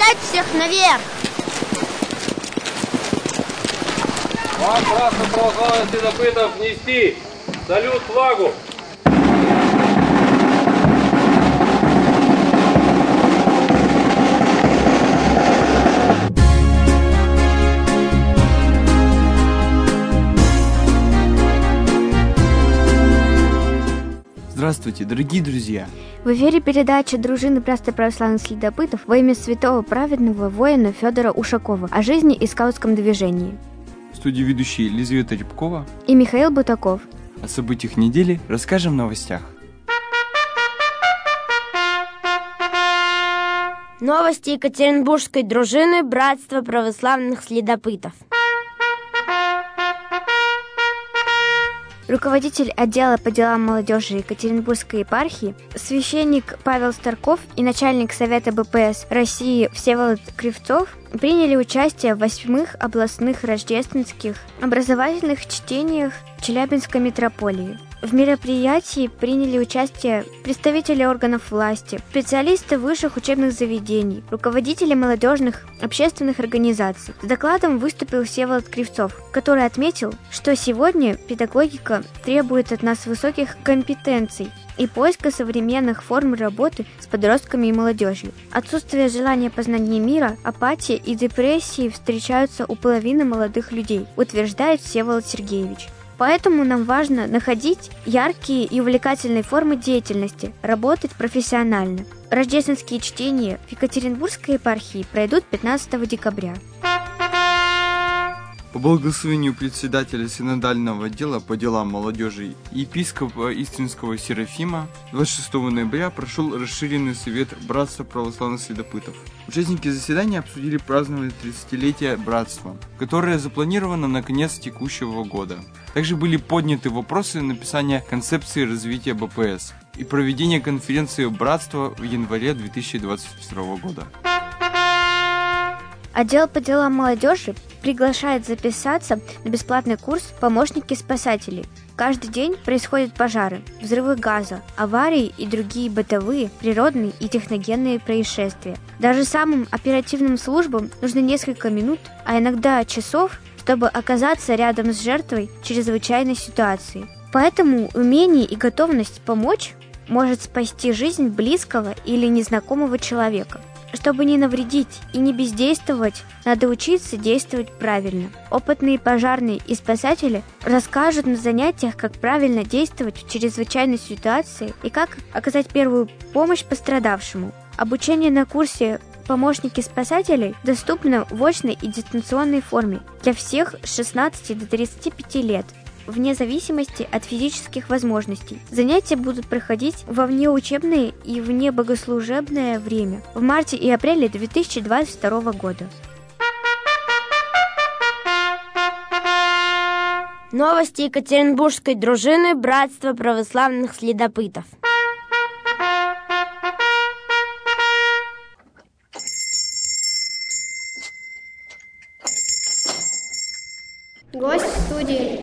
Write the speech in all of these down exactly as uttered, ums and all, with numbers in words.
Поднять всех наверх! Вам, братство православных следопытов, внести салют флагу! Здравствуйте, дорогие друзья! В эфире передача дружины братства православных следопытов во имя святого праведного воина Федора Ушакова о жизни и скаутском движении. В студии ведущие Елизавета Рябкова и Михаил Бутаков. О событиях недели расскажем в новостях. Новости Екатеринбургской дружины братства православных следопытов. Руководитель отдела по делам молодежи Екатеринбургской епархии, священник Павел Старков и начальник Совета БПС России Всеволод Кривцов приняли участие в восьмых областных рождественских образовательных чтениях Челябинской митрополии. В мероприятии приняли участие представители органов власти, специалисты высших учебных заведений, руководители молодежных общественных организаций. С докладом выступил Всеволод Кривцов, который отметил, что сегодня педагогика требует от нас высоких компетенций и поиска современных форм работы с подростками и молодежью. Отсутствие желания познания мира, апатия и депрессии встречаются у половины молодых людей, утверждает Всеволод Сергеевич. Поэтому нам важно находить яркие и увлекательные формы деятельности, работать профессионально. Рождественские чтения в Екатеринбургской епархии пройдут пятнадцатого декабря. По благословению председателя синодального отдела по делам молодежи епископа Истринского Серафима двадцать шестого ноября прошел расширенный совет братства православных следопытов. Участники заседания обсудили празднование тридцатилетия братства, которое запланировано на конец текущего года. Также были подняты вопросы написания концепции развития БПС и проведения конференции братства в январе две тысячи двадцать второго года. Отдел по делам молодежи приглашает записаться на бесплатный курс «Помощники спасателей». Каждый день происходят пожары, взрывы газа, аварии и другие бытовые, природные и техногенные происшествия. Даже самым оперативным службам нужно несколько минут, а иногда часов, чтобы оказаться рядом с жертвой чрезвычайной ситуации. Поэтому умение и готовность помочь может спасти жизнь близкого или незнакомого человека. Чтобы не навредить и не бездействовать, надо учиться действовать правильно. Опытные пожарные и спасатели расскажут на занятиях, как правильно действовать в чрезвычайной ситуации и как оказать первую помощь пострадавшему. Обучение на курсе «Помощники спасателей» доступно в очной и дистанционной форме для всех с шестнадцати до тридцати пяти лет. Вне зависимости от физических возможностей. Занятия будут проходить во внеучебное и внебогослужебное время в марте и апреле две тысячи двадцать второго года. Новости Екатеринбургской дружины братства православных следопытов. Гость студии.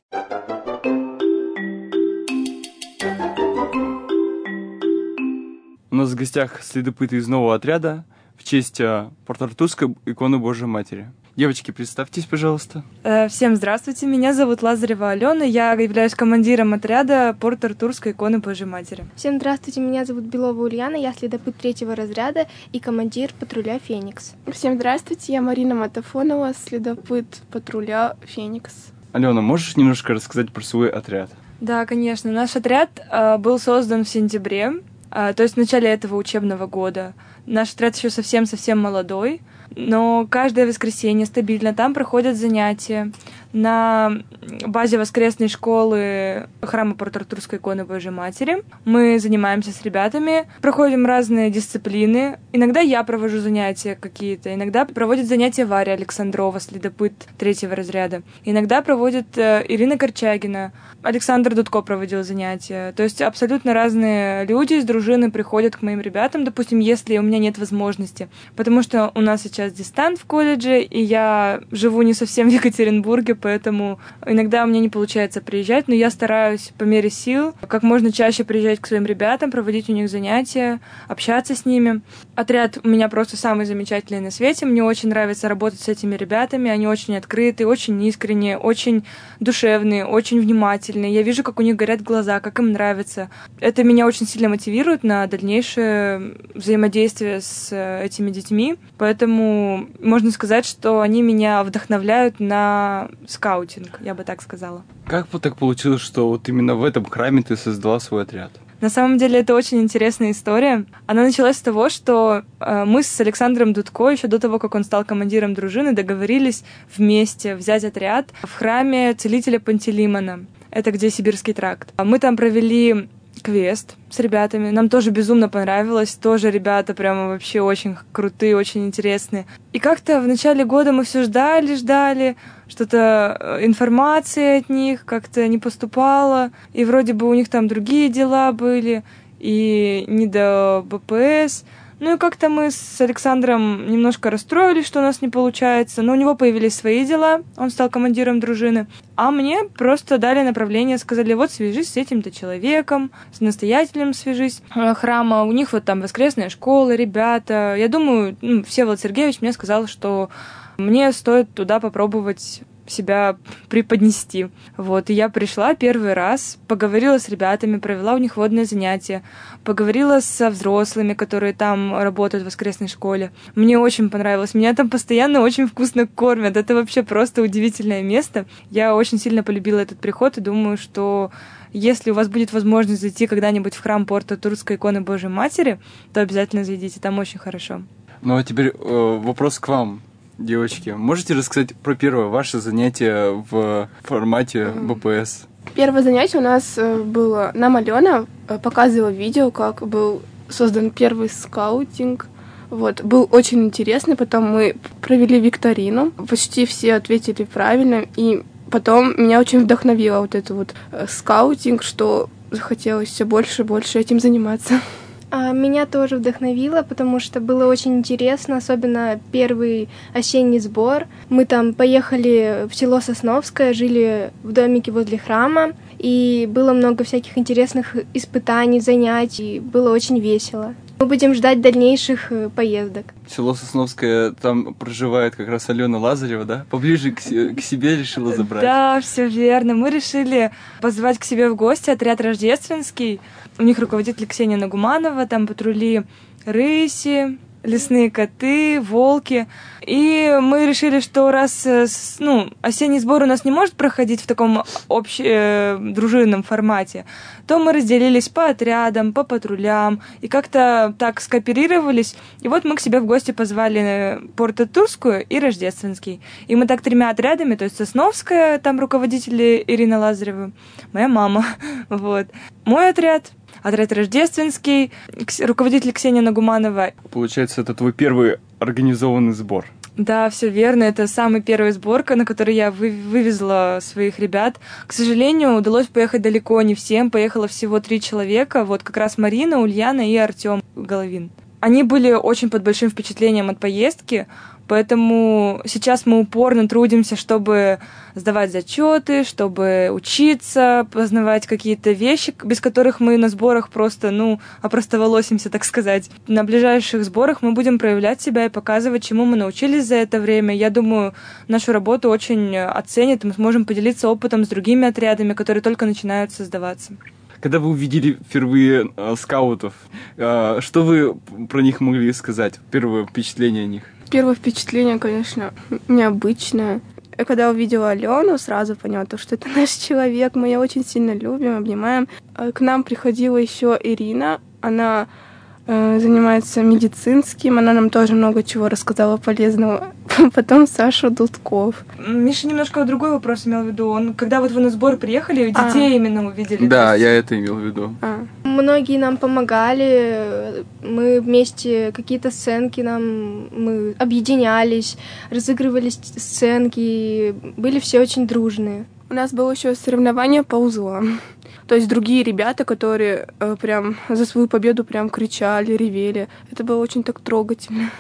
У нас в гостях следопыты из нового отряда в честь Порт-Артурской иконы Божией Матери. Девочки, представьтесь, пожалуйста. Всем здравствуйте, меня зовут Лазарева Алена, я являюсь командиром отряда Порт-Артурской иконы Божией Матери. Всем здравствуйте, меня зовут Белова Ульяна, я следопыт третьего разряда и командир патруля «Феникс». Всем здравствуйте, я Марина Матафонова, следопыт патруля «Феникс». Алена, можешь немножко рассказать про свой отряд? Да, конечно. Наш отряд э, был создан в сентябре, э, то есть в начале этого учебного года. Наш отряд еще совсем-совсем молодой, но каждое воскресенье стабильно там проходят занятия на базе воскресной школы храма Порт-Артурской иконы Божией Матери. Мы занимаемся с ребятами, проходим разные дисциплины. Иногда я провожу занятия какие-то, иногда проводит занятия Варя Александрова, следопыт третьего разряда. Иногда проводит э, Ирина Корчагина, Александр Дудко проводил занятия. То есть абсолютно разные люди из дружины приходят к моим ребятам, допустим, если у меня нет возможности. Потому что у нас сейчас дистант в колледже, и я живу не совсем в Екатеринбурге, поэтому иногда у меня не получается приезжать, но я стараюсь по мере сил как можно чаще приезжать к своим ребятам, проводить у них занятия, общаться с ними. Отряд у меня просто самый замечательный на свете. Мне очень нравится работать с этими ребятами. Они очень открытые, очень искренние, очень душевные, очень внимательные. Я вижу, как у них горят глаза, как им нравится. Это меня очень сильно мотивирует на дальнейшее взаимодействие с этими детьми. Поэтому можно сказать, что они меня вдохновляют на скаутинг, я бы так сказала. Как вот так получилось, что вот именно в этом храме ты создала свой отряд? На самом деле это очень интересная история. Она началась с того, что э, мы с Александром Дудко, еще до того, как он стал командиром дружины, договорились вместе взять отряд в храме целителя Пантелеймона. Это где Сибирский тракт. Мы там провели квест с ребятами. Нам тоже безумно понравилось. Тоже ребята прямо вообще очень крутые, очень интересные. И как-то в начале года мы все ждали, ждали. Что-то информации от них как-то не поступало. И вроде бы у них там другие дела были. И не до БПС. Ну и как-то мы с Александром немножко расстроились, что у нас не получается. Но у него появились свои дела, он стал командиром дружины. А мне просто дали направление, сказали, вот свяжись с этим-то человеком, с настоятелем свяжись храма. У них вот там воскресная школа, ребята. Я думаю, ну, Всеволод Сергеевич мне сказал, что мне стоит туда попробовать себя преподнести. Вот, и я пришла первый раз, поговорила с ребятами, провела у них водное занятие, поговорила со взрослыми, которые там работают в воскресной школе. Мне очень понравилось. Меня там постоянно очень вкусно кормят. Это вообще просто удивительное место. Я очень сильно полюбила этот приход и думаю, что если у вас будет возможность зайти когда-нибудь в храм Порто-Турской иконы Божьей Матери, то обязательно зайдите, там очень хорошо. Ну а теперь э, вопрос к вам. Девочки, можете рассказать про первое ваше занятие в формате БПС? Первое занятие у нас было... Нам Алена показывала видео, как был создан первый скаутинг. Вот, был очень интересный. Потом мы провели викторину. Почти все ответили правильно. И потом меня очень вдохновило вот это вот скаутинг, что захотелось все больше и больше этим заниматься. А меня тоже вдохновило, потому что было очень интересно, особенно первый осенний сбор. Мы там поехали в село Сосновское, жили в домике возле храма, и было много всяких интересных испытаний, занятий, было очень весело. Мы будем ждать дальнейших поездок. Село Сосновское, там проживает как раз Алена Лазарева, да? Поближе к, к себе решила забрать. Да, все верно. Мы решили позвать к себе в гости отряд рождественский. У них руководитель Ксения Нагуманова, там патрули рыси, лесные коты, волки. И мы решили, что раз ну, осенний сбор у нас не может проходить в таком общедружинном формате, то мы разделились по отрядам, по патрулям, и как-то так скооперировались. И вот мы к себе в гости позвали Порто-Турскую и Рождественский. И мы так тремя отрядами, то есть Сосновская, там руководитель Ирина Лазарева, моя мама, вот, мой отряд, отряд Рождественский, руководитель Ксения Нагуманова. Получается, это твой первый организованный сбор. Да, все верно. Это самый первый сборка, на который я вы- вывезла своих ребят. К сожалению, удалось поехать далеко не всем. Поехало всего три человека. Вот как раз Марина, Ульяна и Артём Головин. Они были очень под большим впечатлением от поездки. Поэтому сейчас мы упорно трудимся, чтобы сдавать зачеты, чтобы учиться, познавать какие-то вещи, без которых мы на сборах просто, ну, опростоволосимся, так сказать. На ближайших сборах мы будем проявлять себя и показывать, чему мы научились за это время. Я думаю, нашу работу очень оценят, и мы сможем поделиться опытом с другими отрядами, которые только начинают создаваться. Когда вы увидели впервые э, скаутов, э, что вы про них могли сказать? Первое впечатление о них? Первое впечатление, конечно, необычное. Я когда увидела Алену, сразу поняла, что это наш человек. Мы ее очень сильно любим, обнимаем. К нам приходила еще Ирина. Она э, занимается медицинским. Она нам тоже много чего рассказала полезного. Потом Саша Дудков. Миша немножко другой вопрос имел в виду. Он, когда вот вы на сбор приехали, детей а. именно увидели. Да, я это имел в виду. А. Многие нам помогали, мы вместе какие-то сценки нам, мы объединялись, разыгрывали сценки, были все очень дружные. У нас было еще соревнование по узлам. То есть другие ребята, которые э, прям за свою победу прям кричали, ревели. Это было очень так трогательно.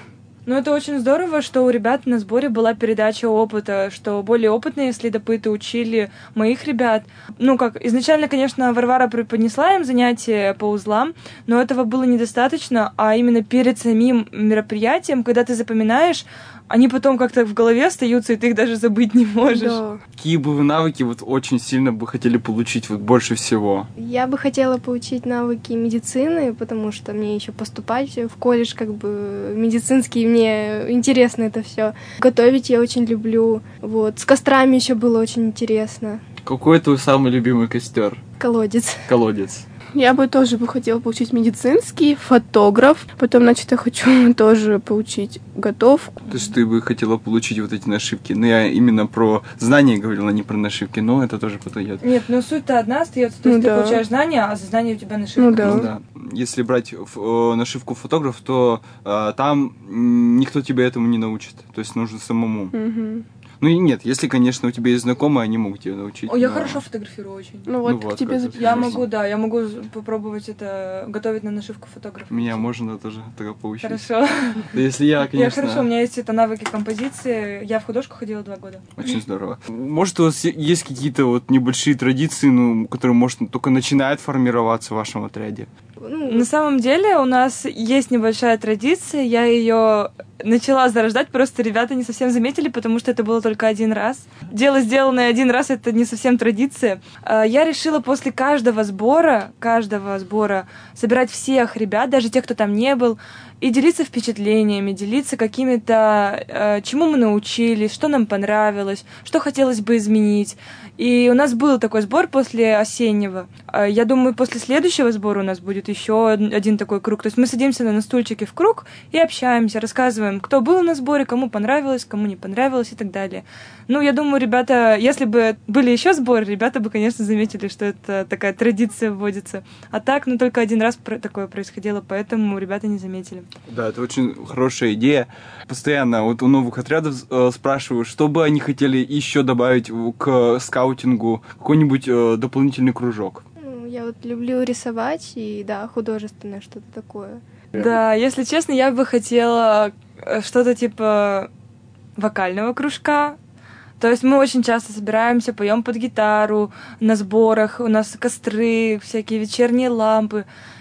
Ну, это очень здорово, что у ребят на сборе была передача опыта, что более опытные следопыты учили моих ребят. Ну, как, изначально, конечно, Варвара преподнесла им занятия по узлам, но этого было недостаточно, а именно перед самим мероприятием, когда ты запоминаешь, они потом как-то в голове остаются, и ты их даже забыть не можешь. Да. Какие бы вы навыки вот очень сильно бы хотели получить вот больше всего? Я бы хотела получить навыки медицины, потому что мне еще поступать в колледж как бы медицинский, мне интересно это все. Готовить я очень люблю. Вот. С кострами еще было очень интересно. Какой твой самый любимый костер? Колодец. Колодец. Я бы тоже бы хотела получить медицинский, фотограф. Потом, значит, я хочу тоже получить готовку. То есть ты бы хотела получить вот эти нашивки. Но я именно про знания говорила, не про нашивки, но это тоже подойдет. Нет, но суть-то одна остается, то Ну есть да. ты получаешь знания, а за знания у тебя нашивка. Ну да. Ну да. Если брать э, нашивку фотограф, то э, там м, никто тебя этому не научит. То есть нужно самому. Мгм. Ну и нет, если, конечно, у тебя есть знакомые, они могут тебя научить. О, я но- хорошо фотографирую очень. Ну вот, Ну вот, к тебе как записалась. Я могу, да, я могу попробовать это, готовить на нашивку фотографа. Меня можно тоже тогда поучить. Хорошо. Да если я, Я конечно... хорошо, у меня есть это навыки композиции. Я в художку ходила два года. Очень здорово. Может, у вас е- есть какие-то вот небольшие традиции, ну, которые, может, только начинают формироваться в вашем отряде? Ну, На самом деле у нас есть небольшая традиция, я ее начала зарождать, просто ребята не совсем заметили, потому что это было только один раз. Дело, сделанное один раз, это не совсем традиция. А, Я решила после каждого сбора, каждого сбора собирать всех ребят, даже тех, кто там не был, и делиться впечатлениями, делиться какими-то, э, чему мы научились, что нам понравилось, что хотелось бы изменить. И у нас был такой сбор после осеннего. А Я думаю, после следующего сбора у нас будет еще один такой круг. То есть мы садимся на стульчике в круг и общаемся, рассказываем, кто был на сборе, кому понравилось, кому не понравилось и так далее. Ну, я думаю, ребята, если бы были еще сборы, ребята бы, конечно, заметили, что это такая традиция вводится. А так, ну, только один раз про- такое происходило, поэтому ребята не заметили. Да, это очень хорошая идея. Постоянно вот у новых отрядов э, спрашиваю, что бы они хотели еще добавить в- к скаутингу, какой-нибудь э, дополнительный кружок. ну, я вот люблю рисовать и, да, художественное что-то такое. Да, если честно, я бы хотела э, что-то типа вокального кружка. То есть мы очень часто собираемся, поем под гитару на сборах, у нас костры, всякие вечерние лампы.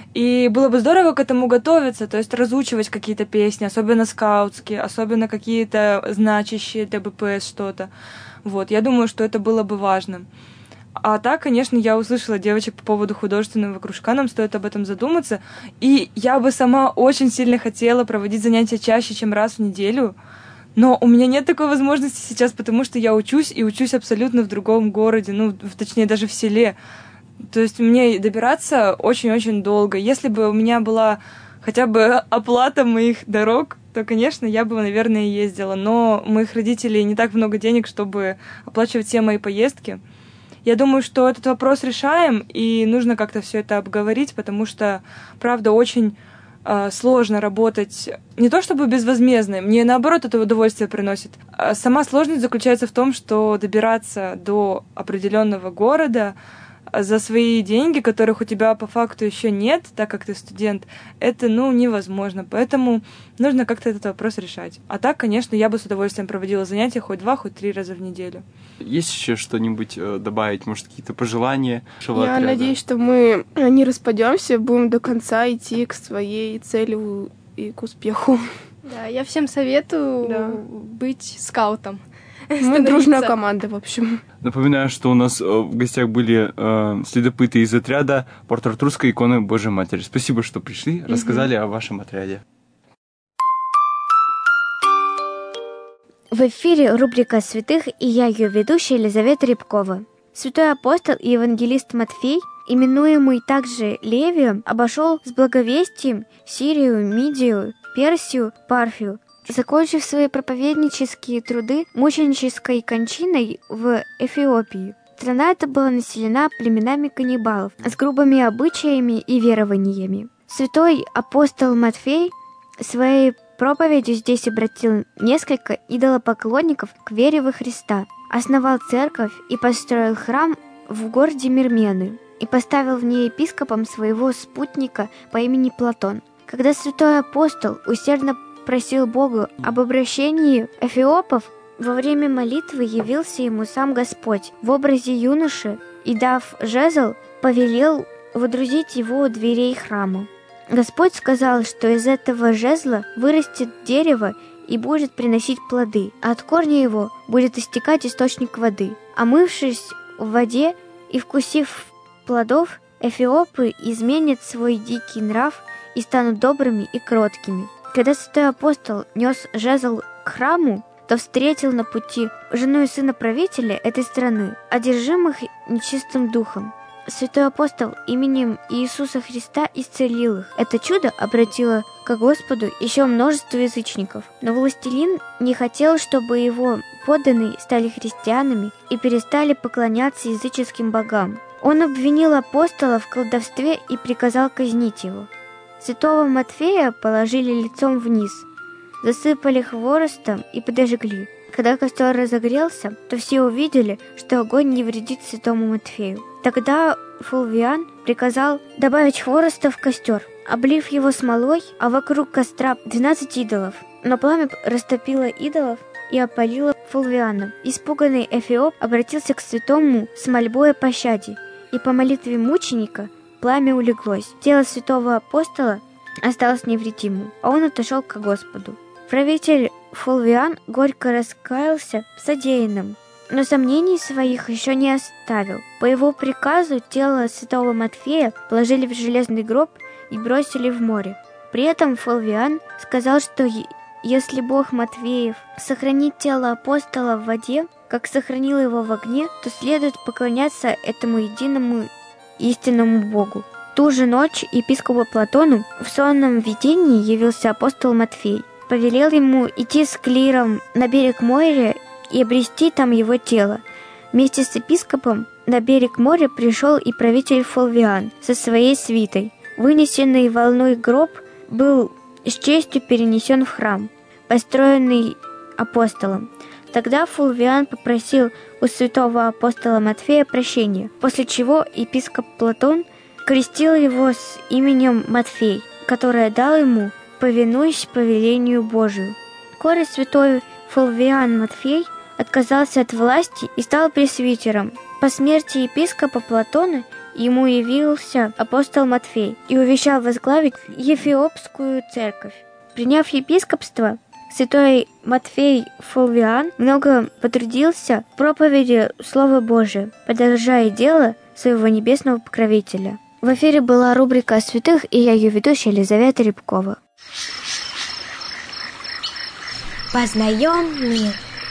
И было бы здорово к этому готовиться, то есть разучивать какие-то песни, особенно скаутские, особенно какие-то значащие для бэ пэ эс что-то. Вот, я думаю, что это было бы важно. А так, конечно, я услышала девочек по поводу художественного кружка, нам стоит об этом задуматься. И я бы сама очень сильно хотела проводить занятия чаще, чем раз в неделю. Но у меня нет такой возможности сейчас, потому что я учусь, и учусь абсолютно в другом городе, ну, в- точнее, даже в селе. То есть мне добираться очень-очень долго. Если бы у меня была хотя бы оплата моих дорог, то, конечно, я бы, наверное, ездила. Но у моих родителей не так много денег, чтобы оплачивать все мои поездки. Я думаю, что этот вопрос решаем, и нужно как-то все это обговорить, потому что, правда, очень э, сложно работать не то чтобы безвозмездно, мне наоборот это удовольствие приносит. А сама сложность заключается в том, что добираться до определенного города за свои деньги, которых у тебя по факту еще нет, так как ты студент, это, ну, невозможно. Поэтому нужно как-то этот вопрос решать. А так, конечно, я бы с удовольствием проводила занятия хоть два, хоть три раза в неделю. Есть еще что-нибудь э, добавить? Может, какие-то пожелания вашего Я отряда? надеюсь, что мы не распадемся, будем до конца идти к своей цели и к успеху. Да, я всем советую Да. быть скаутом. Мы Становиться. дружная команда, в общем. Напоминаю, что у нас э, в гостях были э, следопыты из отряда Порт-Артурской иконы Божьей Матери. Спасибо, что пришли, рассказали о вашем отряде. В эфире рубрика «Святых» и я, ее ведущая Елизавета Рябкова. Святой апостол и евангелист Матфей, именуемый также Левием, обошел с благовестием Сирию, Мидию, Персию, Парфию, закончив свои проповеднические труды мученической кончиной в Эфиопии. Страна эта была населена племенами каннибалов с грубыми обычаями и верованиями. Святой апостол Матфей своей проповедью здесь обратил несколько идолопоклонников к вере во Христа, основал церковь и построил храм в городе Мирмены и поставил в ней епископом своего спутника по имени Платон. Когда святой апостол усердно просил Бога об обращении эфиопов, во время молитвы явился ему сам Господь в образе юноши и, дав жезл, повелел водрузить его у дверей храма. Господь сказал, что из этого жезла вырастет дерево и будет приносить плоды, а от корня его будет истекать источник воды. Омывшись в воде и вкусив плодов, эфиопы изменят свой дикий нрав и станут добрыми и кроткими. Когда святой апостол нес жезл к храму, то встретил на пути жену и сына правителя этой страны, одержимых нечистым духом. Святой апостол именем Иисуса Христа исцелил их. Это чудо обратило к Господу еще множество язычников. Но властелин не хотел, чтобы его подданные стали христианами и перестали поклоняться языческим богам. Он обвинил апостола в колдовстве и приказал казнить его. Святого Матфея положили лицом вниз, засыпали хворостом и подожгли. Когда костер разогрелся, то все увидели, что огонь не вредит святому Матфею. Тогда Фулвиан приказал добавить хвороста в костер, облив его смолой, а вокруг костра двенадцать идолов. Но пламя растопило идолов и опалило Фулвиана. Испуганный Эфиоп обратился к святому с мольбой о пощаде, и по молитве мученика пламя улеглось. Тело святого апостола осталось невредимым, а он отошел к Господу. Правитель Фулвиан горько раскаялся в содеянном, но сомнений своих еще не оставил. По его приказу тело святого Матфея положили в железный гроб и бросили в море. При этом Фулвиан сказал, что если Бог Матфеев сохранит тело апостола в воде, как сохранил его в огне, то следует поклоняться этому единому истинному Богу. Ту же ночь епископу Платону в сонном видении явился апостол Матфей. Повелел ему идти с клиром на берег моря и обрести там его тело. Вместе с епископом на берег моря пришел и правитель Фулвиан со своей свитой. Вынесенный волной гроб был с честью перенесен в храм, построенный апостолом. Тогда Фулвиан попросил у святого апостола Матфея прощения, после чего епископ Платон крестил его с именем Матфей, которое дал ему, повинуясь повелению Божию. Вскоре святой Фулвиан Матфей отказался от власти и стал пресвитером. По смерти епископа Платона ему явился апостол Матфей и увещал возглавить Ефиопскую церковь. Приняв епископство, святой Матфей Фулвиан много потрудился в проповеди Слова Божия, продолжая дело своего небесного покровителя. В эфире была рубрика о святых, и я ее ведущая Елизавета Рябкова. Познаем мир.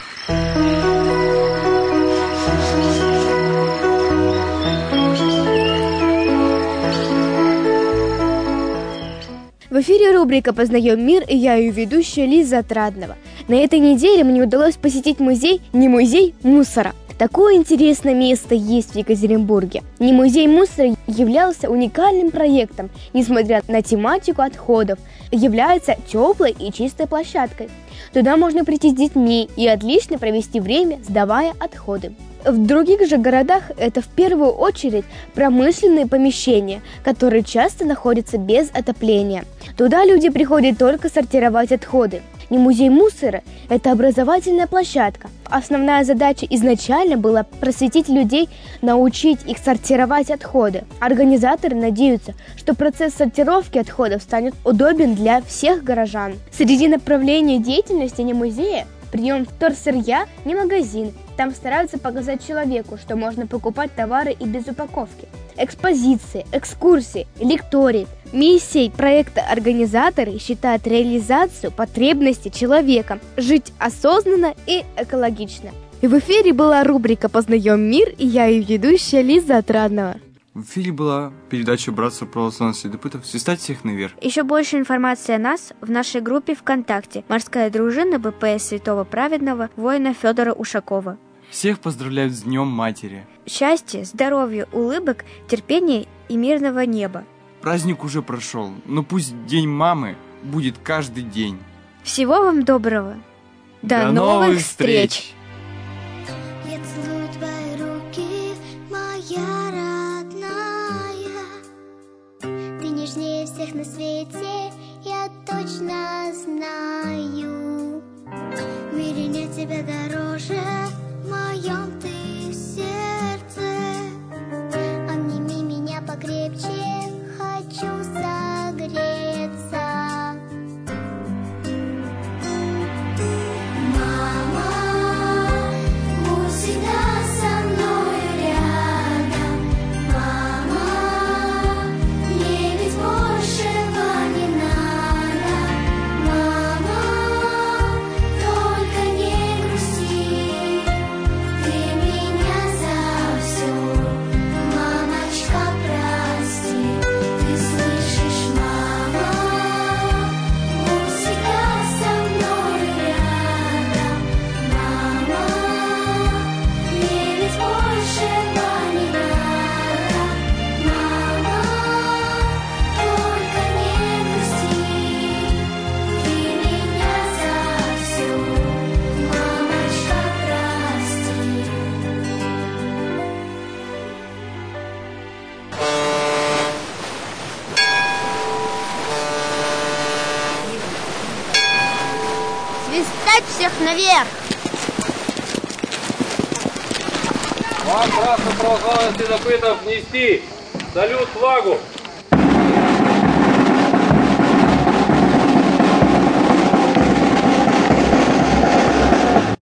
В эфире рубрика «Познаем мир», и я ее ведущая Лиза Отрадного. На этой неделе мне удалось посетить музей «Не музей мусора». Такое интересное место есть в Екатеринбурге. «Не музей мусора» являлся уникальным проектом, несмотря на тематику отходов, является теплой и чистой площадкой. Туда можно прийти с детьми и отлично провести время, сдавая отходы. В других же городах это в первую очередь промышленные помещения, которые часто находятся без отопления. Туда люди приходят только сортировать отходы. Не музей мусора – это образовательная площадка. Основная задача изначально была просветить людей, научить их сортировать отходы. Организаторы надеются, что процесс сортировки отходов станет удобен для всех горожан. Среди направлений деятельности не музея – прием вторсырья, не магазин. Там стараются показать человеку, что можно покупать товары и без упаковки. Экспозиции, экскурсии, лектории. Миссией проекта организаторы считают реализацию потребностей человека жить осознанно и экологично. И в эфире была рубрика «Познаем мир», и я ее ведущая Лиза Отрадного. В эфире была передача «Братство православных следопытов». Свистать всех наверх. Еще больше информации о нас в нашей группе ВКонтакте «Морская дружина БПС Святого Праведного воина Федора Ушакова». Всех поздравляют с Днем Матери. Счастья, здоровья, улыбок, терпения и мирного неба. Праздник уже прошел, но пусть День мамы будет каждый день. Всего вам доброго. До, До новых, новых встреч! встреч! Я целую твои руки, моя родная. Ты нежнее всех на свете, я точно знаю. В мире нет тебя дороже, в моем ты в сердце. Обними меня покрепче, хочу согреться. Мама, будь всегда со мной рядом. Мама, мне ведь большего не надо. Мама, только не грусти, ты меня за все, мамочка, прости. Ты слышишь, мама, будь всегда со мной рядом. Мама, мне ведь большего не надо. Мама, только не грусти, ты меня за все, мамочка, прости. Свистать всех наверх! Вам, красным православным следопытов, внести салют флагу.